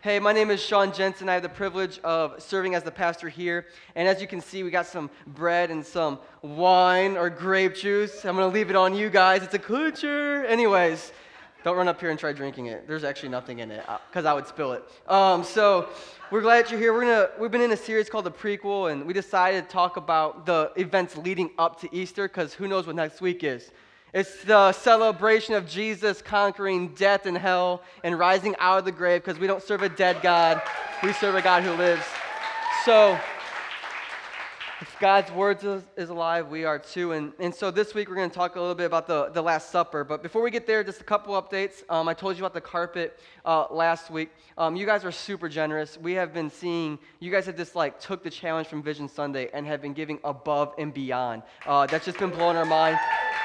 Hey, my name is Sean Jensen. I have the privilege of serving as the pastor here. And as you can see, we got some bread and some wine or grape juice. I'm going to leave it on you guys. It's a culture. Anyways, don't run up here and try drinking it. There's actually nothing in it because I would spill it. So we're glad that you're here. We've been in a series called The Prequel, and we decided to talk about the events leading up to Easter because who knows what next week is. It's the celebration of Jesus conquering death and hell and rising out of the grave because we don't serve a dead God. We serve a God who lives. So if God's word is alive, we are too. And so this week we're going to talk a little bit about the Last Supper. But before we get there, just a couple updates. I told you about the carpet last week. You guys are super generous. We have been seeing, you guys have just took the challenge from Vision Sunday and have been giving above and beyond. That's just been blowing our mind.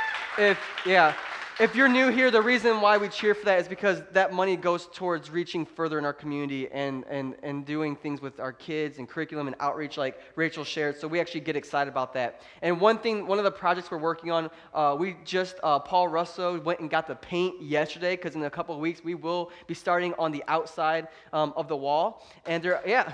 If you're new here, the reason why we cheer for that is because that money goes towards reaching further in our community and doing things with our kids and curriculum and outreach like Rachel shared. So we actually get excited about that. And one of the projects we're working on, Paul Russo went and got the paint yesterday because in a couple of weeks we will be starting on the outside of the wall. And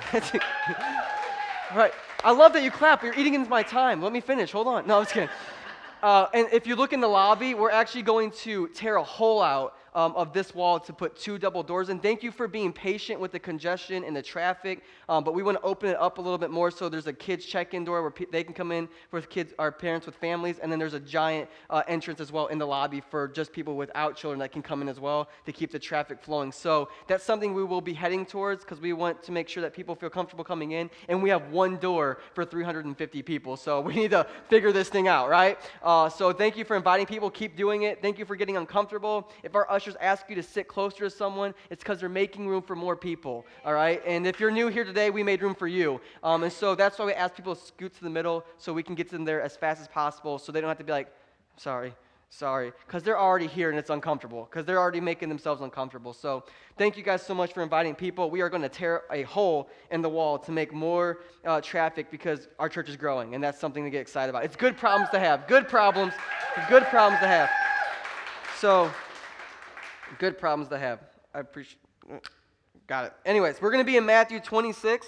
right. I love that you clap. You're eating into my time. Let me finish. Hold on. No, I'm just kidding. And if you look in the lobby, we're actually going to tear a hole out of this wall to put 2 double doors in. Thank you for being patient with the congestion and the traffic, but we want to open it up a little bit more so there's a kids check-in door where they can come in with kids, our parents with families, and then there's a giant entrance as well in the lobby for just people without children that can come in as well to keep the traffic flowing. So that's something we will be heading towards because we want to make sure that people feel comfortable coming in, and we have one door for 350 people, so we need to figure this thing out, right? So thank you for inviting people. Keep doing it. Thank you for getting uncomfortable. If our ushers ask you to sit closer to someone, it's because they're making room for more people, all right? And if you're new here today, we made room for you. And so that's why we ask people to scoot to the middle so we can get them there as fast as possible so they don't have to be like, sorry, because they're already here and it's uncomfortable, because they're already making themselves uncomfortable. So thank you guys so much for inviting people. We are going to tear a hole in the wall to make more traffic because our church is growing, and that's something to get excited about. It's good problems to have. Good problems to have. So, good problems to have. I appreciate. Got it. Anyways, we're going to be in Matthew 26.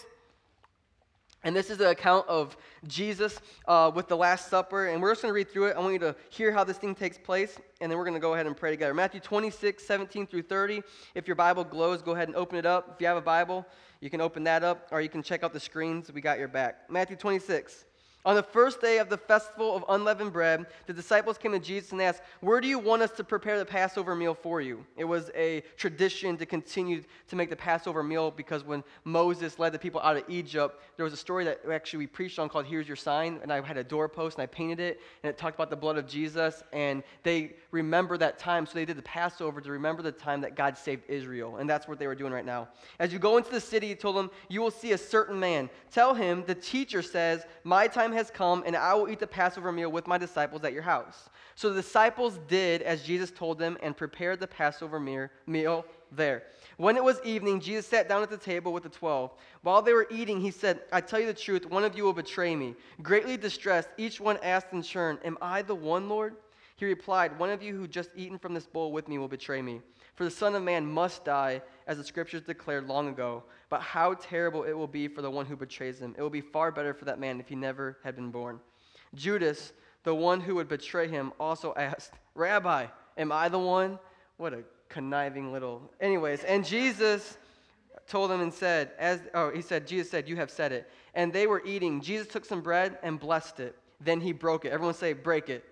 And this is the account of Jesus with the Last Supper. And we're just going to read through it. I want you to hear how this thing takes place. And then we're going to go ahead and pray together. Matthew 26, 17 through 30. If your Bible glows, go ahead and open it up. If you have a Bible, you can open that up. Or you can check out the screens. We got your back. Matthew 26. On the first day of the festival of unleavened bread, the disciples came to Jesus and asked, "Where do you want us to prepare the Passover meal for you?" It was a tradition to continue to make the Passover meal because when Moses led the people out of Egypt, there was a story that we preached on called "Here's Your Sign," and I had a doorpost and I painted it, and it talked about the blood of Jesus, and they remember that time, so they did the Passover to remember the time that God saved Israel, and that's what they were doing right now. As you go into the city, he told them, "You will see a certain man. Tell him, the teacher says, my time has come, and I will eat the Passover meal with my disciples at your house." So the disciples did as Jesus told them and prepared the Passover meal there. When it was evening, Jesus sat down at the table with the 12. While they were eating, he said, "I tell you the truth, one of you will betray me." Greatly distressed, each one asked in turn, "Am I the one, Lord?" He replied, "One of you who just eaten from this bowl with me will betray me. For the Son of Man must die, as the Scriptures declared long ago. But how terrible it will be for the one who betrays him. It will be far better for that man if he never had been born." Judas, the one who would betray him, also asked, "Rabbi, am I the one?" What a conniving little... Anyways, and Jesus told him and said, Jesus said, "You have said it." And they were eating. Jesus took some bread and blessed it. Then he broke it. Everyone say, break it.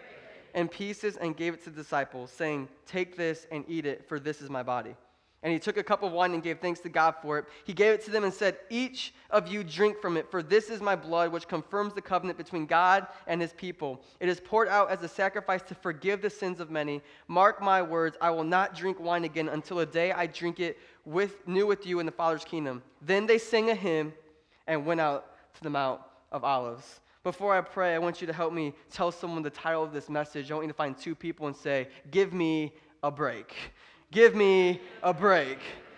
In pieces and gave it to the disciples, saying, "Take this and eat it, for this is my body." And he took a cup of wine and gave thanks to God for it. He gave it to them and said, "Each of you drink from it, for this is my blood, which confirms the covenant between God and his people. It is poured out as a sacrifice to forgive the sins of many. Mark my words, I will not drink wine again until the day I drink it new with you in the Father's kingdom." Then they sang a hymn and went out to the Mount of Olives. Before I pray, I want you to help me tell someone the title of this message. I want you to find 2 people and say, "Give me a break." Give me a break.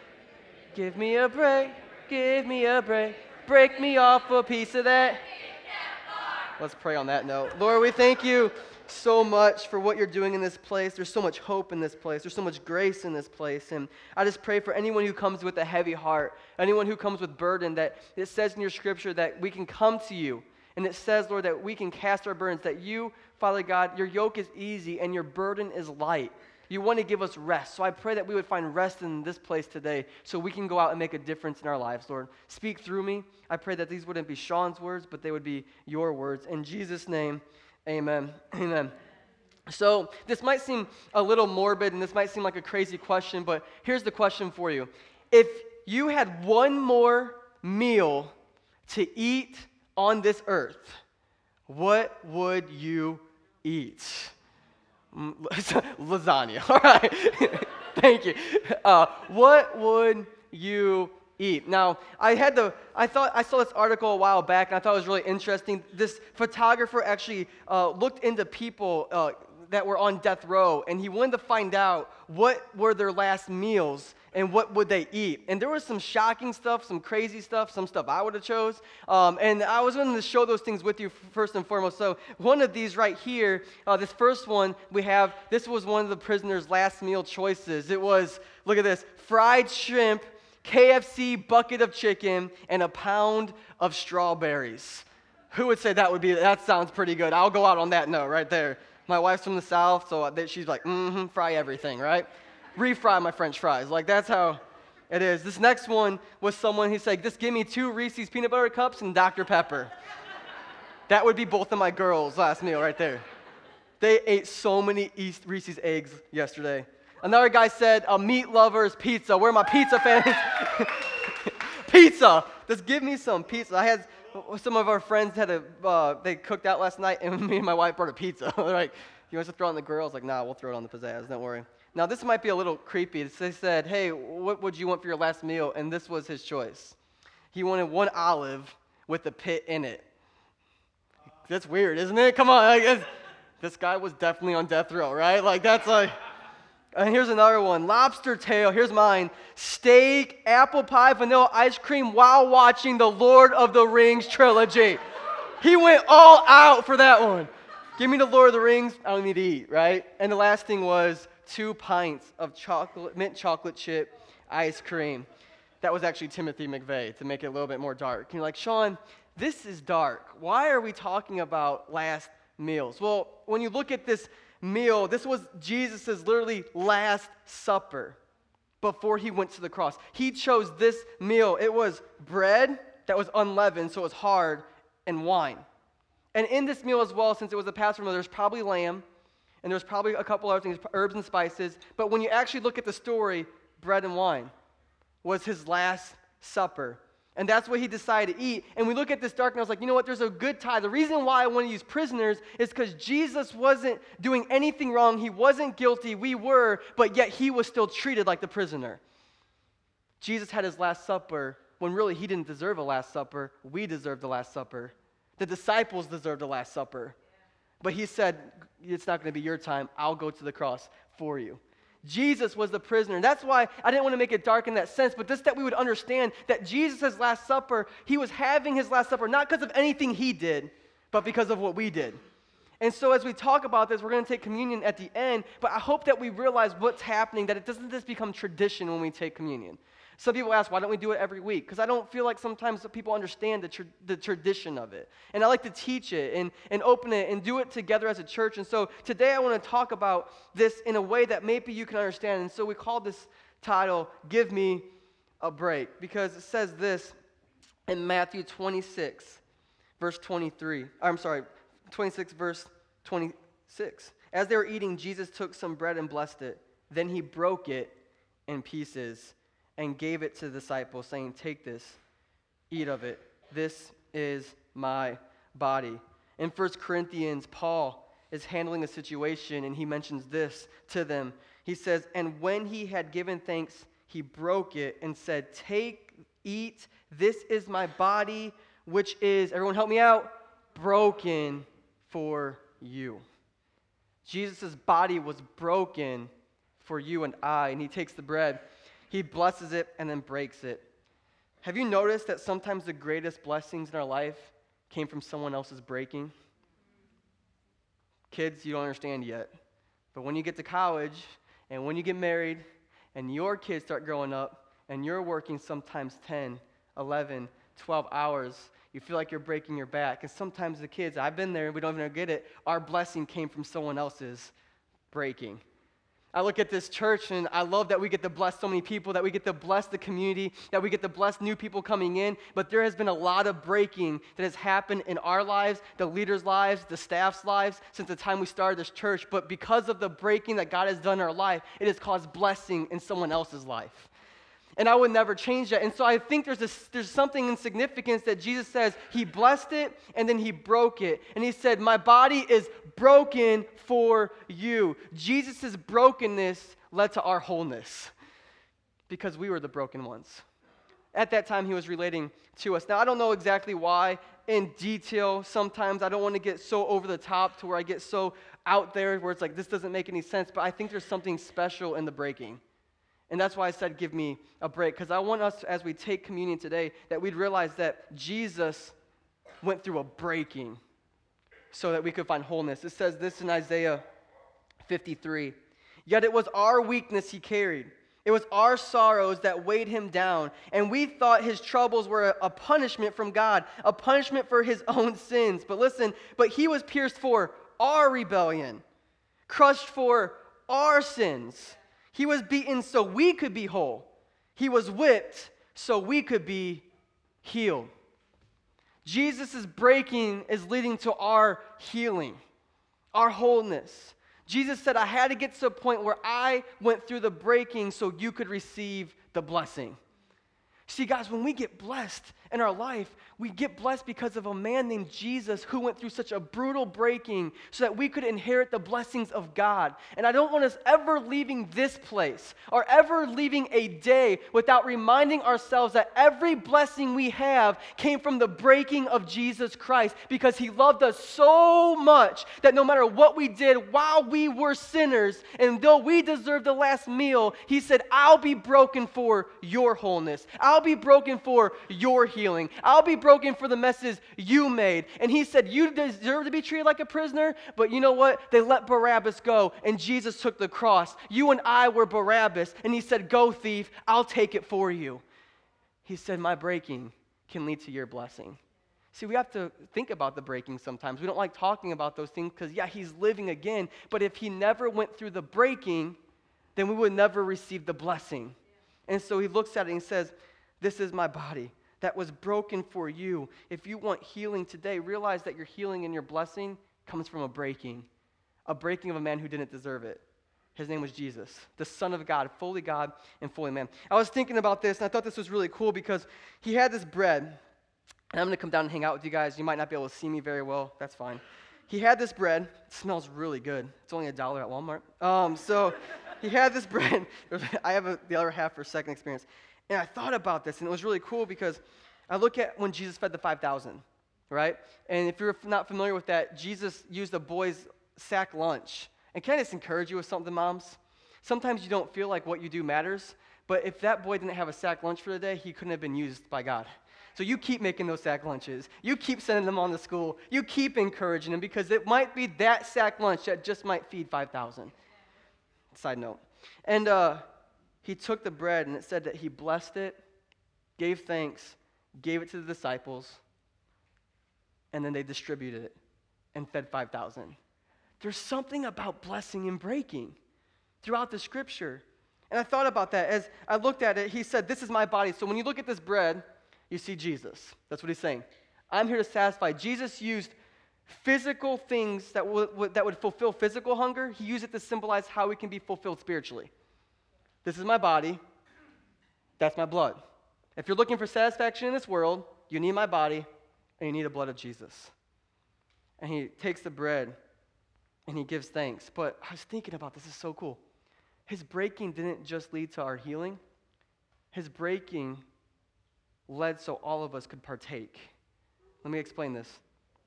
Give me a break. Give me a break. Break me off a piece of that. Let's pray on that note. Lord, we thank you so much for what you're doing in this place. There's so much hope in this place. There's so much grace in this place. And I just pray for anyone who comes with a heavy heart, anyone who comes with burden, that it says in your scripture that we can come to you. And it says, Lord, that we can cast our burdens, that you, Father God, your yoke is easy and your burden is light. You want to give us rest. So I pray that we would find rest in this place today so we can go out and make a difference in our lives, Lord. Speak through me. I pray that these wouldn't be Sean's words, but they would be your words. In Jesus' name, amen. Amen. So this might seem a little morbid and this might seem like a crazy question, but here's the question for you. If you had one more meal to eat on this earth, what would you eat? Lasagna. All right. Thank you. What would you eat? Now, I saw this article a while back, and I thought it was really interesting. This photographer actually looked into people that were on death row, and he wanted to find out what were their last meals and what would they eat. And there was some shocking stuff, some crazy stuff, some stuff I would have chose. And I was going to show those things with you first and foremost. So one of these right here, this first one this was one of the prisoners' last meal choices. It was, look at this, fried shrimp, KFC bucket of chicken, and a pound of strawberries. Who would say that sounds pretty good? I'll go out on that note right there. My wife's from the South, so she's like, fry everything, right? Refry my French fries. Like, that's how it is. This next one was someone who said, just give me 2 Reese's peanut butter cups and Dr. Pepper. That would be both of my girls' last meal right there. They ate so many Reese's eggs yesterday. Another guy said, meat lovers pizza. Where are my pizza fans? Pizza. Just give me some pizza. I had some of our friends they cooked out last night, and me and my wife brought a pizza. They're like, you want us to throw it on the grill? I was like, nah, we'll throw it on the pizzazz. Don't worry. Now, this might be a little creepy. They said, hey, what would you want for your last meal? And this was his choice. He wanted 1 olive with a pit in it. That's weird, isn't it? Come on. This guy was definitely on death row, right? Like, that's like... And here's another one. Lobster tail. Here's mine. Steak, apple pie, vanilla ice cream while watching the Lord of the Rings trilogy. He went all out for that one. Give me the Lord of the Rings. I don't need to eat, right? And the last thing was 2 pints of mint chocolate chip ice cream. That was actually Timothy McVeigh to make it a little bit more dark. And you're like, Sean, this is dark. Why are we talking about last meals? Well, when you look at this meal, this was Jesus' literally last supper before he went to the cross. He chose this meal. It was bread that was unleavened, so it was hard, and wine. And in this meal as well, since it was a Passover meal, there's probably lamb, and there's probably a couple other things, herbs and spices. But when you actually look at the story, bread and wine was his last supper. And that's what he decided to eat. And we look at this dark, and I was like, you know what? There's a good tie. The reason why I want to use prisoners is because Jesus wasn't doing anything wrong. He wasn't guilty. We were, but yet he was still treated like the prisoner. Jesus had his last supper when really he didn't deserve a last supper. We deserved the last supper. The disciples deserved the last supper. But he said, it's not going to be your time. I'll go to the cross for you. Jesus was the prisoner. And that's why I didn't want to make it dark in that sense, but just that we would understand that Jesus' last supper, he was having his last supper not because of anything he did, but because of what we did. And so as we talk about this, we're going to take communion at the end, but I hope that we realize what's happening, that it doesn't just become tradition when we take communion. Some people ask, why don't we do it every week? Because I don't feel like sometimes people understand the tradition of it. And I like to teach it and open it and do it together as a church. And so today I want to talk about this in a way that maybe you can understand. And so we call this title, Give Me a Break, because it says this in Matthew 26, verse 23. 26, verse 26. As they were eating, Jesus took some bread and blessed it. Then he broke it in pieces and gave it to the disciples, saying, take this, eat of it. This is my body. In 1 Corinthians, Paul is handling a situation, and he mentions this to them. He says, and when he had given thanks, he broke it and said, take, eat, this is my body, which is, everyone help me out, broken for you. Jesus' body was broken for you and I, and he takes the bread. He blesses it and then breaks it. Have you noticed that sometimes the greatest blessings in our life came from someone else's breaking? Kids, you don't understand yet. But when you get to college and when you get married and your kids start growing up and you're working sometimes 10, 11, 12 hours, you feel like you're breaking your back. And sometimes the kids, I've been there, we don't even get it, our blessing came from someone else's breaking. I look at this church and I love that we get to bless so many people, that we get to bless the community, that we get to bless new people coming in. But there has been a lot of breaking that has happened in our lives, the leaders' lives, the staff's lives, since the time we started this church. But because of the breaking that God has done in our life, it has caused blessing in someone else's life. And I would never change that. And so I think there's something in significance that Jesus says he blessed it and then he broke it. And he said, my body is broken for you. Jesus' brokenness led to our wholeness because we were the broken ones. At that time, he was relating to us. Now, I don't know exactly why in detail. Sometimes I don't want to get so over the top to where I get so out there where it's like, this doesn't make any sense. But I think there's something special in the breaking. And that's why I said give me a break, because I want us, as we take communion today, that we'd realize that Jesus went through a breaking so that we could find wholeness. It says this in Isaiah 53. Yet it was our weakness he carried. It was our sorrows that weighed him down. And we thought his troubles were a punishment from God, a punishment for his own sins. But listen, but he was pierced for our rebellion, crushed for our sins. He was beaten so we could be whole. He was whipped so we could be healed. Jesus' breaking is leading to our healing, our wholeness. Jesus said, I had to get to a point where I went through the breaking so you could receive the blessing. See, guys, when we get blessed in our life, we get blessed because of a man named Jesus who went through such a brutal breaking so that we could inherit the blessings of God. And I don't want us ever leaving this place or ever leaving a day without reminding ourselves that every blessing we have came from the breaking of Jesus Christ, because he loved us so much that no matter what we did while we were sinners, and though we deserved the last meal, he said, I'll be broken for your wholeness. I'll be broken for your healing. I'll be broken for the messes you made. And he said, you deserve to be treated like a prisoner, but you know what? They let Barabbas go, and Jesus took the cross. You and I were Barabbas, and he said, go thief, I'll take it for you. He said, my breaking can lead to your blessing. See, we have to think about the breaking sometimes. We don't like talking about those things because, yeah, he's living again, but if he never went through the breaking, then we would never receive the blessing. And so he looks at it and he says, this is my body that was broken for you. If you want healing today, realize that your healing and your blessing comes from a breaking of a man who didn't deserve it. His name was Jesus, the Son of God and fully man. I was thinking about this, and I thought this was really cool because he had this bread, and I'm going to come down and hang out with you guys. You might not be able to see me very well. That's fine. He had this bread. It smells really good. It's only $1 at Walmart. So he had this bread. I have the other half for second experience. And I thought about this, and it was really cool because I look at when Jesus fed the 5,000, right? And if you're not familiar with that, Jesus used a boy's sack lunch. And can I just encourage you with something, moms? Sometimes you don't feel like what you do matters, but if that boy didn't have a sack lunch for the day, he couldn't have been used by God. So you keep making those sack lunches. You keep sending them on to school. You keep encouraging them, because it might be that sack lunch that just might feed 5,000. Side note. And he took the bread, and it said that he blessed it, gave thanks, gave it to the disciples, and then they distributed it and fed 5,000. There's something about blessing and breaking throughout the scripture. And I thought about that. As I looked at it, he said, this is my body. So when you look at this bread, you see Jesus. That's what he's saying. I'm here to satisfy. Jesus used physical things that would fulfill physical hunger. He used it to symbolize how we can be fulfilled spiritually. This is my body. That's my blood. If you're looking for satisfaction in this world, you need my body and you need the blood of Jesus. And he takes the bread and he gives thanks. But I was thinking about this. This is so cool. His breaking didn't just lead to our healing. His breaking led so all of us could partake. Let me explain this.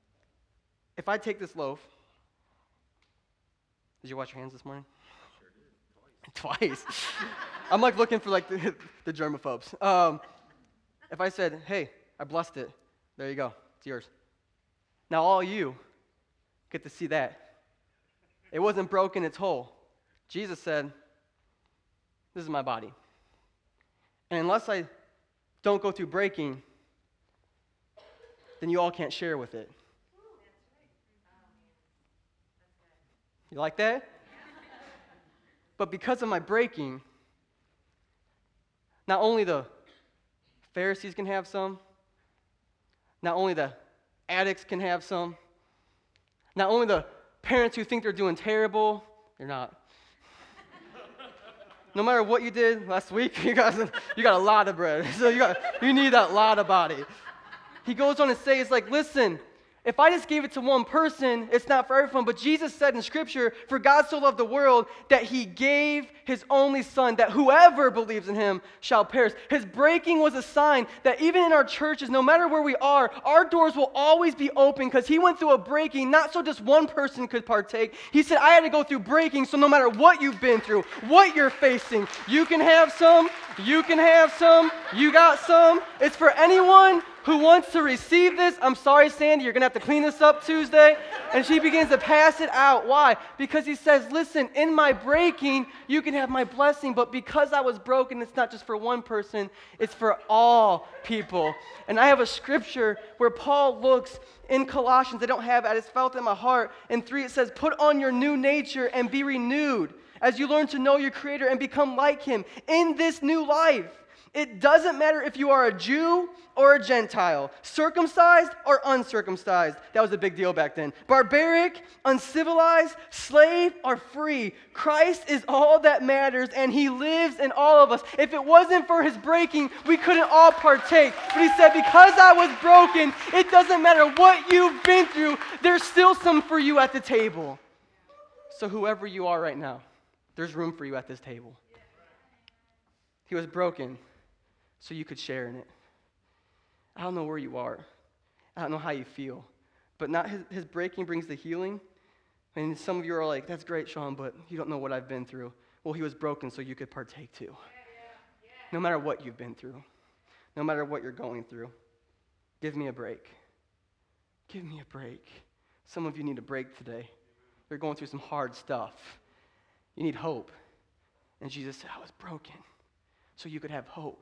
If I take this loaf, did you wash your hands this morning? Twice. I'm like looking for like the germaphobes. If I said, hey, I blessed it, there you go, it's yours. Now all you get to see that. It wasn't broken, it's whole. Jesus said, this is my body. And unless I don't go through breaking, then you all can't share with it. You like that? But because of my breaking, not only the Pharisees can have some, not only the addicts can have some, not only the parents who think they're doing terrible, they're not. No matter what you did last week, you got a lot of bread. So you need that lot of body. He goes on to say, it's like, listen, if I just gave it to one person, it's not for everyone. But Jesus said in Scripture, for God so loved the world that he gave his only son, that whoever believes in him shall perish. His breaking was a sign that even in our churches, no matter where we are, our doors will always be open because he went through a breaking, not so just one person could partake. He said, I had to go through breaking, so no matter what you've been through, what you're facing, you can have some, you can have some, you got some. It's for anyone who wants to receive this. I'm sorry, Sandy, you're going to have to clean this up Tuesday. And she begins to pass it out. Why? Because he says, listen, in my breaking, you can have my blessing, but because I was broken, it's not just for one person, it's for all people. And I have a scripture where Paul looks in Colossians. I don't have it, it's felt in my heart. In 3, it says, put on your new nature and be renewed as you learn to know your Creator and become like him in this new life. It doesn't matter if you are a Jew or a Gentile, circumcised or uncircumcised. That was a big deal back then. Barbaric, uncivilized, slave or free. Christ is all that matters, and he lives in all of us. If it wasn't for his breaking, we couldn't all partake. But he said, because I was broken, it doesn't matter what you've been through, there's still some for you at the table. So whoever you are right now, there's room for you at this table. He was broken so you could share in it. I don't know where you are. I don't know how you feel. But not his breaking brings the healing. And some of you are like, that's great, Sean, but you don't know what I've been through. Well, he was broken so you could partake too. No matter what you've been through, no matter what you're going through, give me a break. Give me a break. Some of you need a break today. You're going through some hard stuff. You need hope. And Jesus said, I was broken so you could have hope.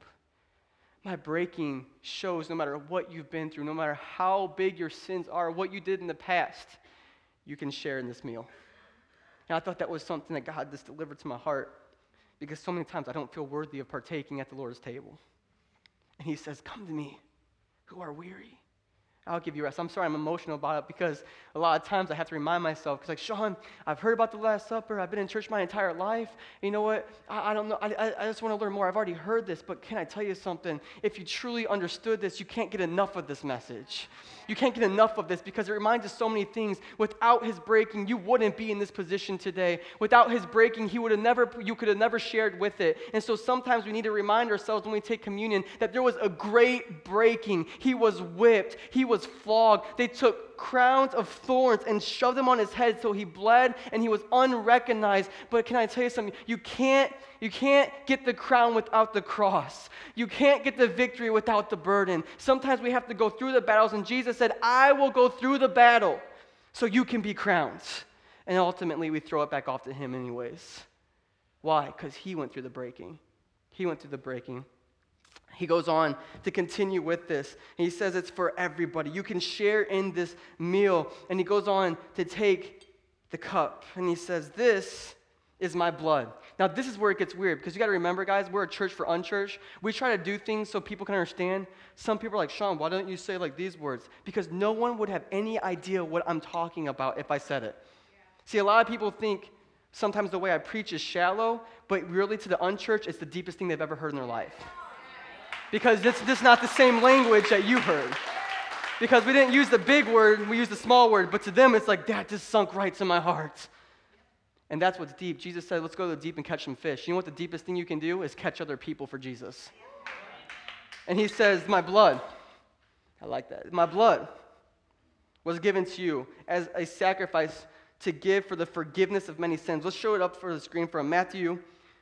My breaking shows no matter what you've been through, no matter how big your sins are, what you did in the past, you can share in this meal. And I thought that was something that God just delivered to my heart because so many times I don't feel worthy of partaking at the Lord's table. And he says, come to me who are weary. I'll give you rest. I'm sorry I'm emotional about it because a lot of times I have to remind myself, because like, Sean, I've heard about the Last Supper. I've been in church my entire life. You know what? I don't know. I just want to learn more. I've already heard this, but can I tell you something? If you truly understood this, you can't get enough of this message. You can't get enough of this because it reminds us so many things. Without his breaking, you wouldn't be in this position today. Without his breaking, you could have never shared with it. And so sometimes we need to remind ourselves when we take communion that there was a great breaking. He was whipped. He was flogged. They took crowns of thorns and shoved them on his head so he bled and he was unrecognized. But can I tell you something? You can't get the crown without the cross. You can't get the victory without the burden. Sometimes we have to go through the battles, and Jesus said, I will go through the battle so you can be crowned. And ultimately, we throw it back off to him anyways. Why? Because he went through the breaking. He went through the breaking. He goes on to continue with this. He says it's for everybody. You can share in this meal. And he goes on to take the cup. And he says, this is my blood. Now, this is where it gets weird, because you got to remember, guys, we're a church for unchurched. We try to do things so people can understand. Some people are like, Sean, why don't you say like these words? Because no one would have any idea what I'm talking about if I said it. Yeah. See, a lot of people think sometimes the way I preach is shallow, but really to the unchurched, it's the deepest thing they've ever heard in their life. Because it's not the same language that you heard. Because we didn't use the big word, we used the small word, but to them it's like, that just sunk right to my heart. And that's what's deep. Jesus said, let's go to the deep and catch some fish. You know what the deepest thing you can do is catch other people for Jesus. And he says, my blood, I like that. My blood was given to you as a sacrifice to give for the forgiveness of many sins. Let's show it up for the screen from Matthew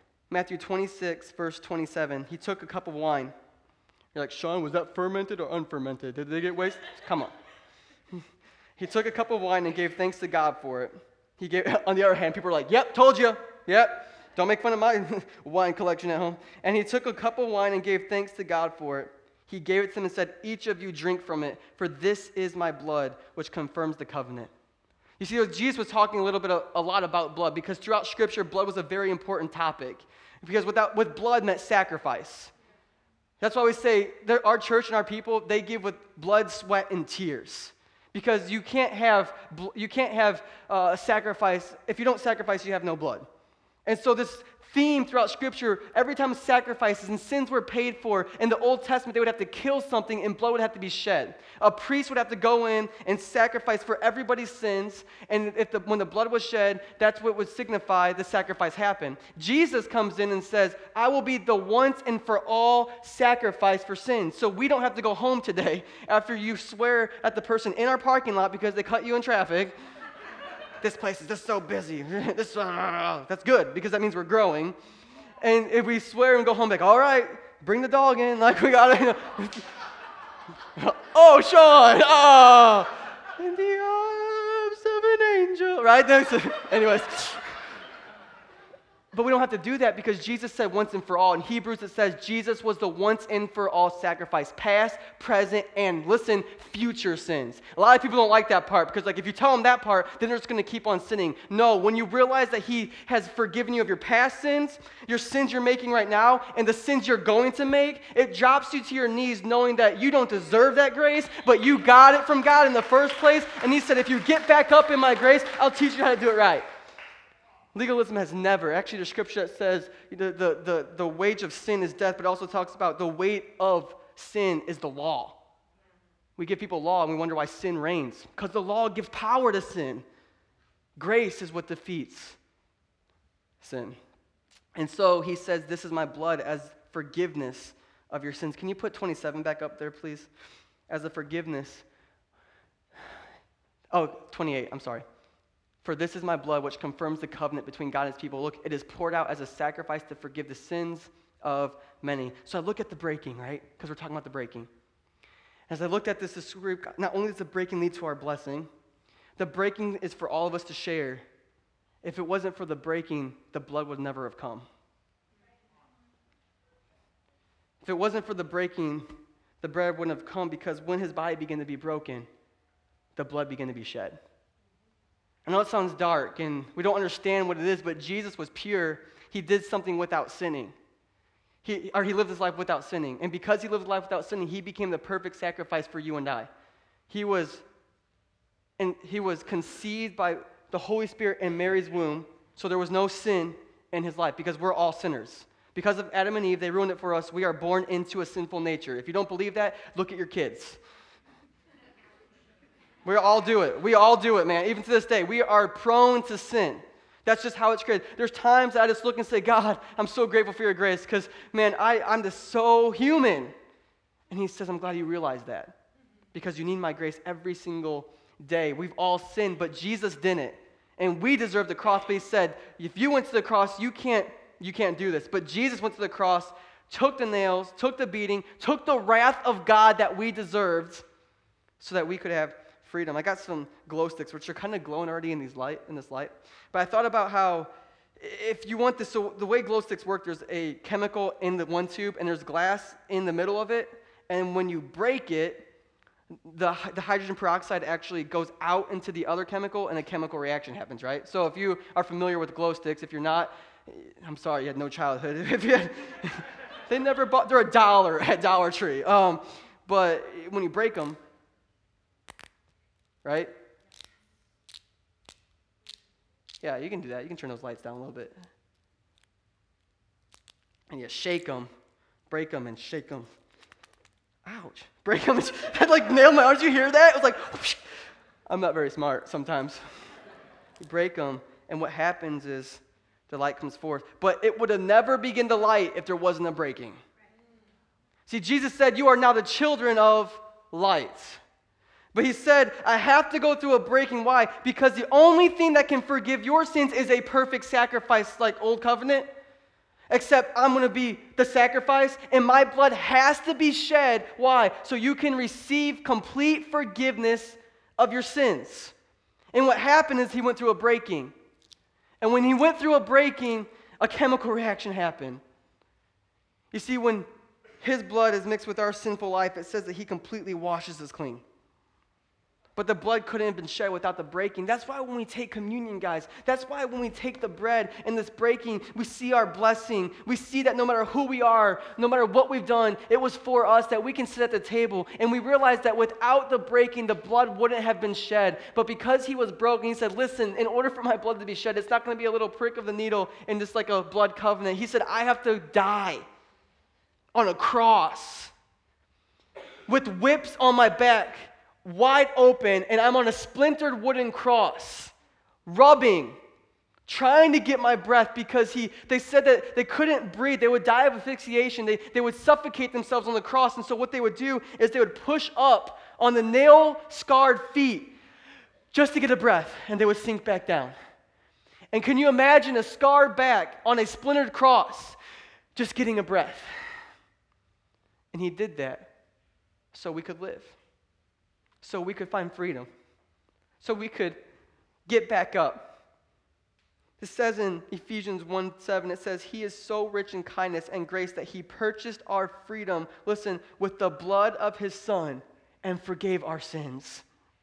26, verse 27. He took a cup of wine. You're like, Sean, was that fermented or unfermented? Did they get wasted? Come on. He took a cup of wine and gave thanks to God for it. He gave, on the other hand, people were like, yep, told you. Yep, don't make fun of my wine collection at home. And he took a cup of wine and gave thanks to God for it. He gave it to them and said, each of you drink from it, for this is my blood, which confirms the covenant. You see, Jesus was talking a lot about blood, because throughout Scripture, blood was a very important topic. Because with blood meant sacrifice. That's why we say our church and our people, they give with blood, sweat, and tears. Because you can't have a sacrifice. If you don't sacrifice, you have no blood. And so this theme throughout Scripture, every time sacrifices and sins were paid for, in the Old Testament, they would have to kill something and blood would have to be shed. A priest would have to go in and sacrifice for everybody's sins, and when the blood was shed, that's what would signify the sacrifice happened. Jesus comes in and says, I will be the once and for all sacrifice for sins. So we don't have to go home today after you swear at the person in our parking lot because they cut you in traffic. This place is just so busy. That's good, because that means we're growing. And if we swear and go home, like, all right, bring the dog in. Like, we got to, oh, Sean. Oh, in the arms of an angel. Right? Anyways. But we don't have to do that, because Jesus said once and for all. In Hebrews, it says Jesus was the once and for all sacrifice, past, present, and, listen, future sins. A lot of people don't like that part, because if you tell them that part, then they're just going to keep on sinning. No, when you realize that he has forgiven you of your past sins, your sins you're making right now, and the sins you're going to make, it drops you to your knees knowing that you don't deserve that grace, but you got it from God in the first place. And he said, if you get back up in my grace, I'll teach you how to do it right. Legalism has never. Actually, there's scripture that says the wage of sin is death, but it also talks about the weight of sin is the law. We give people law and we wonder why sin reigns, because the law gives power to sin. Grace is what defeats sin. And so he says, this is my blood as forgiveness of your sins. Can you put 27 back up there, please? As a forgiveness. Oh, 28, I'm sorry. For this is my blood, which confirms the covenant between God and his people. Look, it is poured out as a sacrifice to forgive the sins of many. So I look at the breaking, right? Because we're talking about the breaking. As I looked at this group, not only does the breaking lead to our blessing, the breaking is for all of us to share. If it wasn't for the breaking, the blood would never have come. If it wasn't for the breaking, the bread wouldn't have come, because when his body began to be broken, the blood began to be shed. I know it sounds dark, and we don't understand what it is, but Jesus was pure. He did something without sinning. He lived his life without sinning. And because he lived his life without sinning, he became the perfect sacrifice for you and I. He was conceived by the Holy Spirit in Mary's womb, so there was no sin in his life, because we're all sinners. Because of Adam and Eve, they ruined it for us. We are born into a sinful nature. If you don't believe that, look at your kids. We all do it. We all do it, man. Even to this day, we are prone to sin. That's just how it's created. There's times I just look and say, God, I'm so grateful for your grace, because, man, I'm just so human. And he says, I'm glad you realize that, because you need my grace every single day. We've all sinned, but Jesus didn't. And we deserve the cross, but he said, if you went to the cross, you can't do this. But Jesus went to the cross, took the nails, took the beating, took the wrath of God that we deserved, so that we could have freedom. I got some glow sticks, which are kind of glowing already in this light. But I thought about how, if you want this, so the way glow sticks work, there's a chemical in the one tube, and there's glass in the middle of it. And when you break it, the hydrogen peroxide actually goes out into the other chemical, and a chemical reaction happens, right? So if you are familiar with glow sticks, if you're not, I'm sorry, you had no childhood. They're $1 at Dollar Tree. But when you break them, right? Yeah, you can do that. You can turn those lights down a little bit. And you shake them, break them, and shake them. Ouch. Break them. I nailed my arm. Did you hear that? It was like, whoosh. I'm not very smart sometimes. You break them, and what happens is the light comes forth. But it would have never begun to light if there wasn't a breaking. See, Jesus said, you are now the children of light. But he said, I have to go through a breaking. Why? Because the only thing that can forgive your sins is a perfect sacrifice like Old Covenant. Except I'm going to be the sacrifice, and my blood has to be shed. Why? So you can receive complete forgiveness of your sins. And what happened is he went through a breaking. And when he went through a breaking, a chemical reaction happened. You see, when his blood is mixed with our sinful life, it says that he completely washes us clean. But the blood couldn't have been shed without the breaking. That's why when we take communion, guys, that's why when we take the bread in this breaking, we see our blessing. We see that no matter who we are, no matter what we've done, it was for us that we can sit at the table. And we realize that without the breaking, the blood wouldn't have been shed. But because he was broken, he said, listen, in order for my blood to be shed, it's not going to be a little prick of the needle and just like a blood covenant. He said, I have to die on a cross with whips on my back, wide open, and I'm on a splintered wooden cross, rubbing, trying to get my breath because they said that they couldn't breathe. They would die of asphyxiation. They would suffocate themselves on the cross. And so what they would do is they would push up on the nail-scarred feet just to get a breath, and they would sink back down. And can you imagine a scarred back on a splintered cross just getting a breath? And he did that so we could live, so we could find freedom, so we could get back up. It says in Ephesians 1:7, it says, he is so rich in kindness and grace that he purchased our freedom, listen, with the blood of his Son and forgave our sins.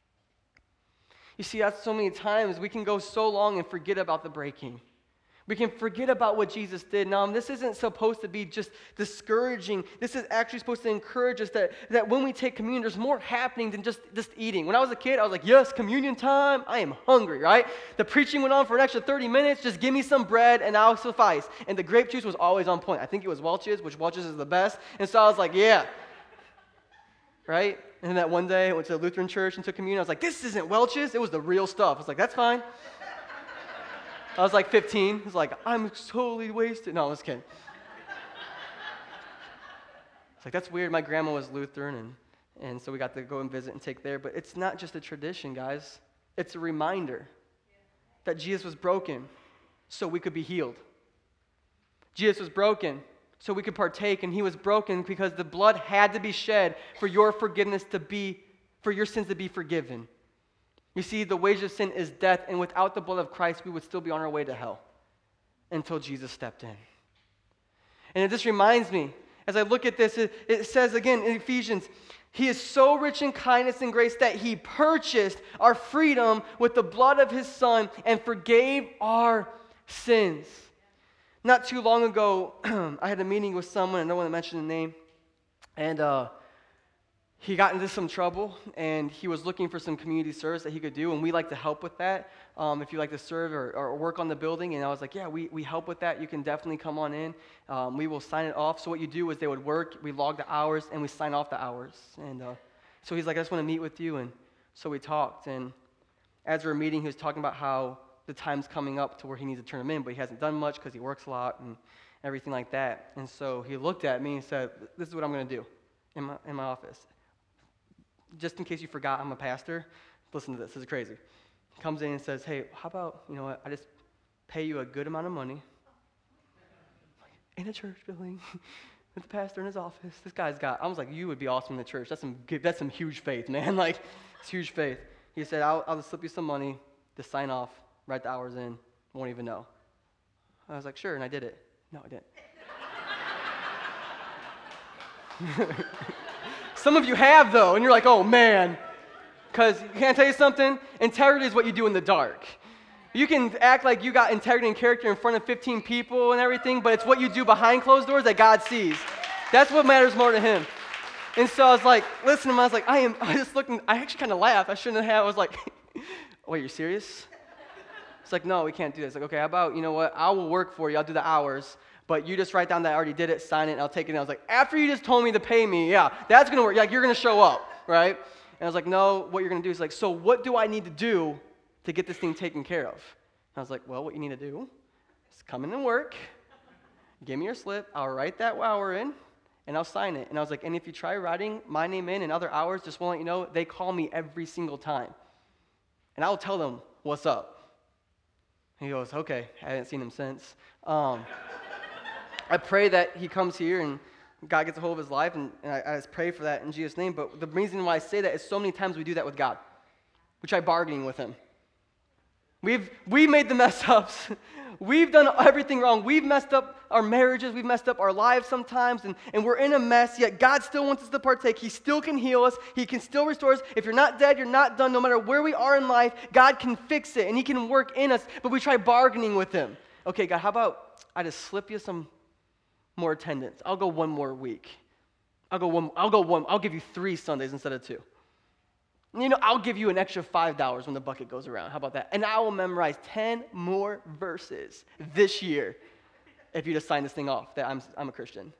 You see, that's so many times we can go so long and forget about the breaking. We can forget about what Jesus did. Now, this isn't supposed to be just discouraging. This is actually supposed to encourage us that when we take communion, there's more happening than just eating. When I was a kid, I was like, yes, communion time. I am hungry, right? The preaching went on for an extra 30 minutes. Just give me some bread and I'll suffice. And the grape juice was always on point. I think it was Welch's, which Welch's is the best. And so I was like, yeah. Right? And then that one day I went to the Lutheran church and took communion. I was like, this isn't Welch's. It was the real stuff. I was like, that's fine. I was like 15. I was like, I'm totally wasted. No, I was kidding. It's like, that's weird. My grandma was Lutheran, and so we got to go and visit and take there. But it's not just a tradition, guys. It's a reminder that Jesus was broken so we could be healed. Jesus was broken so we could partake, and he was broken because the blood had to be shed for your forgiveness for your sins to be forgiven. You see, the wage of sin is death, and without the blood of Christ, we would still be on our way to hell until Jesus stepped in. And it just reminds me, as I look at this, it says again in Ephesians, he is so rich in kindness and grace that he purchased our freedom with the blood of his Son and forgave our sins. Not too long ago, I had a meeting with someone, I don't want to mention the name, and he got into some trouble, and he was looking for some community service that he could do, and we like to help with that. If you like to serve or work on the building, and I was like, yeah, we help with that. You can definitely come on in. We will sign it off. So what you do is they would work, we log the hours, and we sign off the hours. And so he's like, I just want to meet with you, and so we talked. And as we were meeting, he was talking about how the time's coming up to where he needs to turn them in, but he hasn't done much because he works a lot and everything like that. And so he looked at me and said, this is what I'm going to do in my office. Just in case you forgot, I'm a pastor. Listen to this. This is crazy. He comes in and says, hey, how about, you know what, I just pay you a good amount of money in a church building with the pastor in his office. This guy's got, I was like, you would be awesome in the church. That's some huge faith, man. Like, it's huge faith. He said, I'll just slip you some money to sign off, write the hours in, won't even know. I was like, sure, and I did it. No, I didn't. Some of you have, though, and you're like, oh, man. Because, can I tell you something? Integrity is what you do in the dark. You can act like you got integrity and character in front of 15 people and everything, but it's what you do behind closed doors that God sees. That's what matters more to him. And so I was like, listen to him. I was like, I actually kind of laughed. I shouldn't have. I was like, wait, you're serious? It's like, no, we can't do this. Like, okay, how about, you know what? I will work for you. I'll do the hours. But you just write down that I already did it, sign it, and I'll take it. And I was like, after you just told me to pay me, yeah, that's going to work. Like, you're going to show up, right? And I was like, no, what you're going to do is like, so what do I need to do to get this thing taken care of? And I was like, well, what you need to do is come in and work, give me your slip, I'll write that hour in, and I'll sign it. And I was like, and if you try writing my name in and other hours, just want to let you know, they call me every single time. And I'll tell them what's up. And he goes, okay, I haven't seen him since. I pray that he comes here and God gets a hold of his life, and I just pray for that in Jesus' name. But the reason why I say that is so many times we do that with God. We try bargaining with him. We made the mess ups. We've done everything wrong. We've messed up our marriages. We've messed up our lives sometimes, and we're in a mess, yet God still wants us to partake. He still can heal us. He can still restore us. If you're not dead, you're not done. No matter where we are in life, God can fix it, and he can work in us, but we try bargaining with him. Okay, God, how about I just slip you some more attendance? I'll go one more week. I'll give you 3 Sundays instead of 2. I'll give you an extra $5 when the bucket goes around. How about that? And I will memorize 10 more verses this year if you just sign this thing off that I'm a Christian.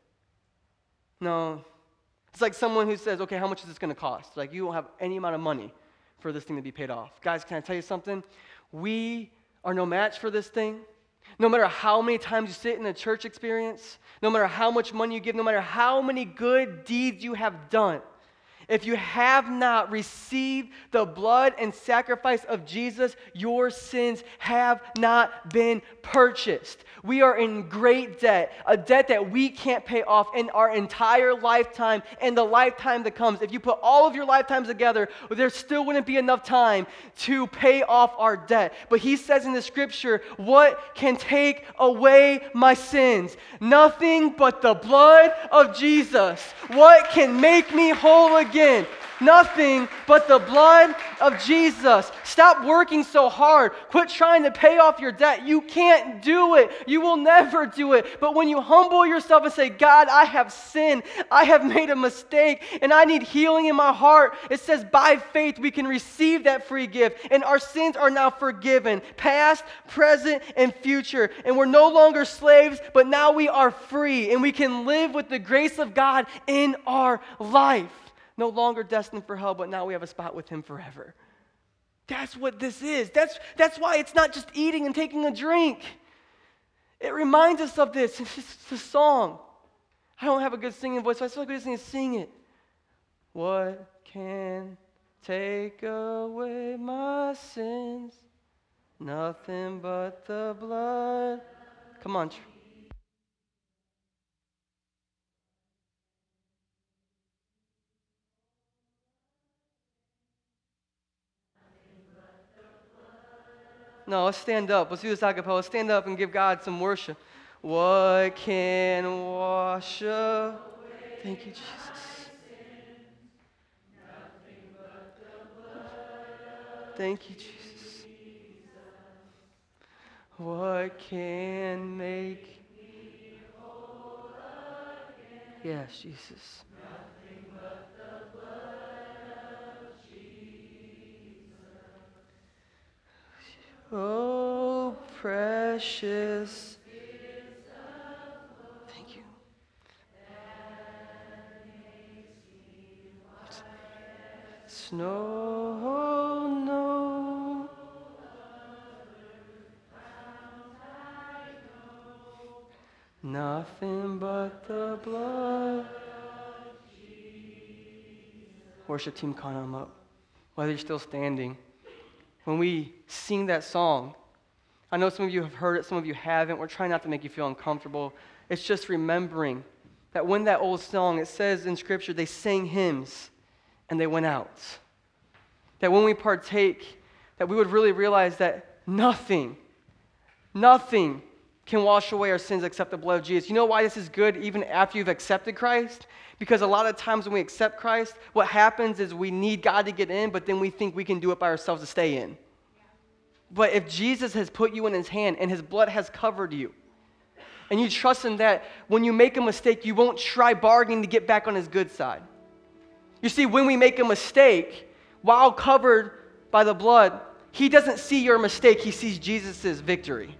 No. It's like someone who says, okay, how much is this going to cost? Like, you won't have any amount of money for this thing to be paid off. Guys, can I tell you something? We are no match for this thing. No matter how many times you sit in a church experience, no matter how much money you give, no matter how many good deeds you have done, if you have not received the blood and sacrifice of Jesus, your sins have not been purchased. We are in great debt, a debt that we can't pay off in our entire lifetime and the lifetime that comes. If you put all of your lifetimes together, there still wouldn't be enough time to pay off our debt. But he says in the scripture, what can take away my sins? Nothing but the blood of Jesus. What can make me whole again? Nothing but the blood of Jesus. Stop working so hard. Quit trying to pay off your debt. You can't do it. You will never do it. But when you humble yourself and say, God, I have sinned. I have made a mistake and I need healing in my heart. It says by faith we can receive that free gift and our sins are now forgiven. Past, present, and future. And we're no longer slaves, but now we are free and we can live with the grace of God in our life. No longer destined for hell, but now we have a spot with him forever. That's what this is. That's why it's not just eating and taking a drink. It reminds us of this. It's just a song. I don't have a good singing voice, so I feel like we just need to sing it. What can take away my sins? Nothing but the blood. Come on. No, let's stand up. Let's do this a cappella. Let's stand up and give God some worship. What can wash away? Thank you, Jesus. Thank you, Jesus. What can make me whole again? Yes, Jesus. Nothing but the blood of Jesus. Oh, precious. Thank you. Snow, no. Nothing but the blood. Worship team, come up. Whether you're still standing. When we sing that song, I know some of you have heard it, some of you haven't. We're trying not to make you feel uncomfortable. It's just remembering that when that old song, it says in Scripture, they sang hymns and they went out. That when we partake, that we would really realize that nothing can wash away our sins except the blood of Jesus. You know why this is good even after you've accepted Christ? Because a lot of times when we accept Christ, what happens is we need God to get in, but then we think we can do it by ourselves to stay in. But if Jesus has put you in his hand and his blood has covered you, and you trust in that, when you make a mistake, you won't try bargaining to get back on his good side. You see, when we make a mistake, while covered by the blood, he doesn't see your mistake, he sees Jesus' victory.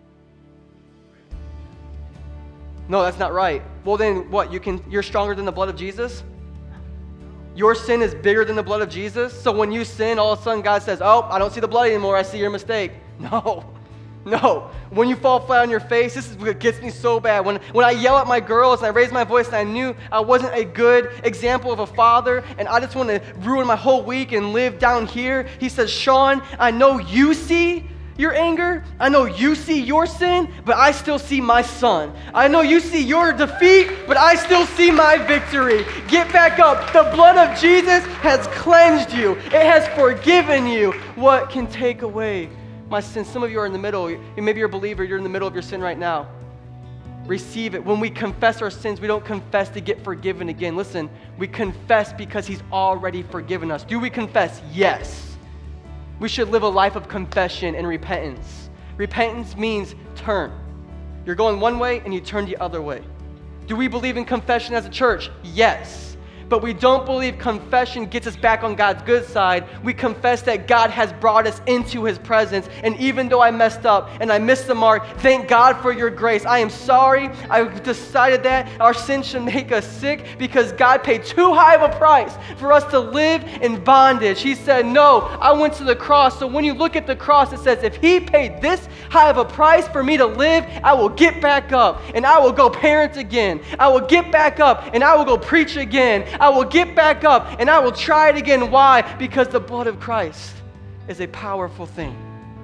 No, that's not right. Well then what, you're stronger than the blood of Jesus? Your sin is bigger than the blood of Jesus? So when you sin, all of a sudden God says, oh, I don't see the blood anymore, I see your mistake. No. When you fall flat on your face, this is what gets me so bad. When I yell at my girls and I raise my voice and I knew I wasn't a good example of a father and I just want to ruin my whole week and live down here, he says, Sean, I know you see your anger. I know you see your sin, but I still see my son. I know you see your defeat, but I still see my victory. Get back up. The blood of Jesus has cleansed you. It has forgiven you. What can take away my sins. Some of you are in the middle. Maybe you're a believer. You're in the middle of your sin right now. Receive it. When we confess our sins, we don't confess to get forgiven again. Listen, we confess because he's already forgiven us. Do we confess? Yes. We should live a life of confession and repentance. Repentance means turn. You're going one way and you turn the other way. Do we believe in confession as a church? Yes. But we don't believe confession gets us back on God's good side. We confess that God has brought us into his presence. And even though I messed up and I missed the mark, thank God for your grace. I am sorry. I've decided that our sin should make us sick because God paid too high of a price for us to live in bondage. He said, no, I went to the cross. So when you look at the cross, it says, if he paid this high of a price for me to live, I will get back up and I will go parent again. I will get back up and I will go preach again. I will get back up and I will try it again. Why? Because the blood of Christ is a powerful thing.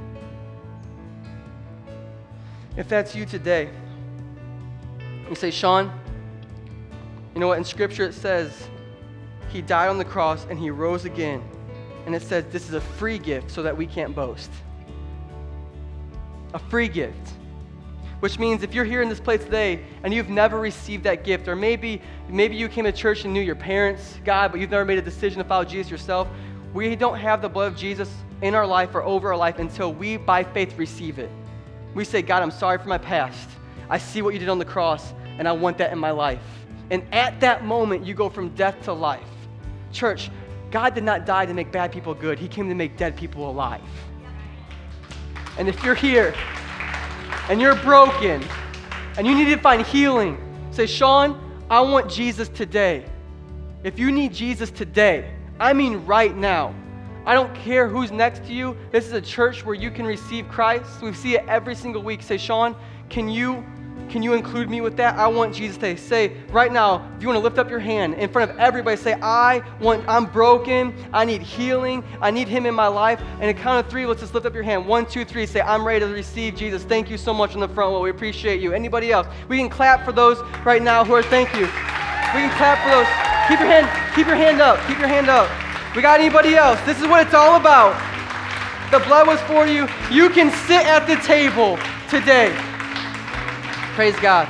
If that's you today, you say, Sean, you know what? In Scripture it says he died on the cross and he rose again. And it says this is a free gift so that we can't boast. A free gift. Which means if you're here in this place today and you've never received that gift, or maybe you came to church and knew your parents, God, but you've never made a decision to follow Jesus yourself, we don't have the blood of Jesus in our life or over our life until we, by faith, receive it. We say, God, I'm sorry for my past. I see what you did on the cross, and I want that in my life. And at that moment, you go from death to life. Church, God did not die to make bad people good. He came to make dead people alive. And if you're here, and you're broken, and you need to find healing, say, Sean, I want Jesus today. If you need Jesus today, I mean right now, I don't care who's next to you. This is a church where you can receive Christ. We see it every single week. Say, Sean, can you include me with that? I want Jesus today. Say, right now, if you want to lift up your hand in front of everybody, say, I'm broken. I need healing. I need him in my life. And at count of 3, let's just lift up your hand. 1, 2, 3. Say, I'm ready to receive Jesus. Thank you so much in the front row. We appreciate you. Anybody else? We can clap for those right now who are thank you. We can clap for those. Keep your hand up. Keep your hand up. We got anybody else? This is what it's all about. The blood was for you. You can sit at the table today. Praise God.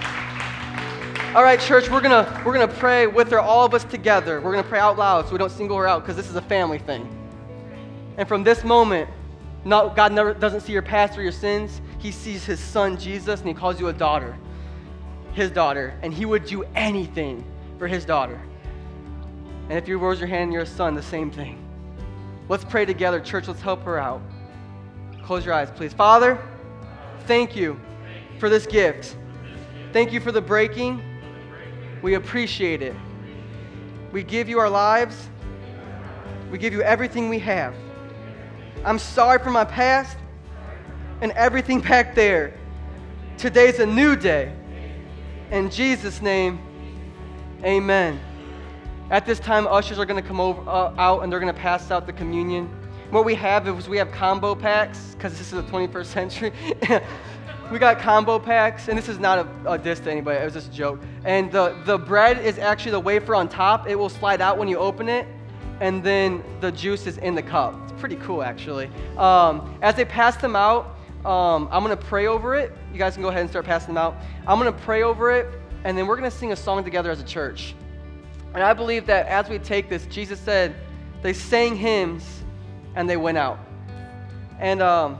All right, church, we're gonna pray with her, all of us together. We're gonna pray out loud so we don't single her out because this is a family thing. And from this moment, God never doesn't see your past or your sins. He sees his son Jesus, and he calls you a daughter, his daughter, and he would do anything for his daughter. And if you raise your hand and you're a son, the same thing. Let's pray together, church. Let's help her out. Close your eyes, please. Father, thank you for this gift. Thank you for the breaking. We appreciate it. We give you our lives. We give you everything we have. I'm sorry for my past and everything back there. Today's a new day. In Jesus' name, amen. At this time, ushers are going to come out and they're going to pass out the communion. What we have is we have combo packs because this is the 21st century. We got combo packs, and this is not a diss to anybody. It was just a joke. And the bread is actually the wafer on top. It will slide out when you open it, and then the juice is in the cup. It's pretty cool, actually. As they pass them out, I'm going to pray over it. You guys can go ahead and start passing them out. I'm going to pray over it, and then we're going to sing a song together as a church. And I believe that as we take this, Jesus said they sang hymns, and they went out. And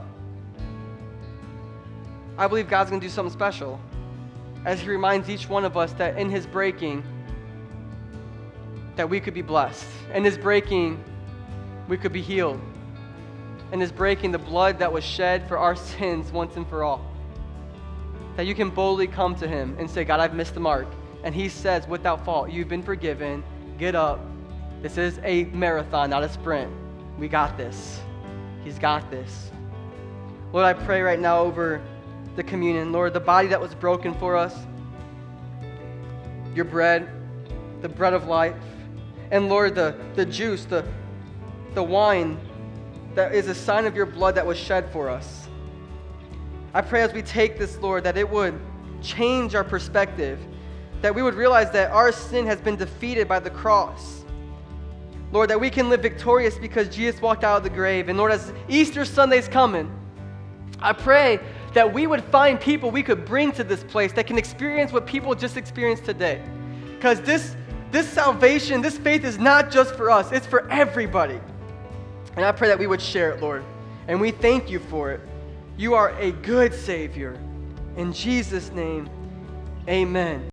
I believe God's going to do something special as he reminds each one of us that in his breaking, that we could be blessed. In his breaking, we could be healed. In his breaking, the blood that was shed for our sins once and for all. That you can boldly come to him and say, God, I've missed the mark. And he says, without fault, you've been forgiven. Get up. This is a marathon, not a sprint. We got this. He's got this. Lord, I pray right now over the communion. Lord, the body that was broken for us, your bread, the bread of life, and Lord, the juice, the wine that is a sign of your blood that was shed for us. I pray as we take this, Lord, that it would change our perspective, that we would realize that our sin has been defeated by the cross. Lord, that we can live victorious because Jesus walked out of the grave. And Lord, as Easter Sunday's coming, I pray that we would find people we could bring to this place that can experience what people just experienced today. Because this salvation, this faith is not just for us, it's for everybody. And I pray that we would share it, Lord. And we thank you for it. You are a good Savior. In Jesus' name, amen.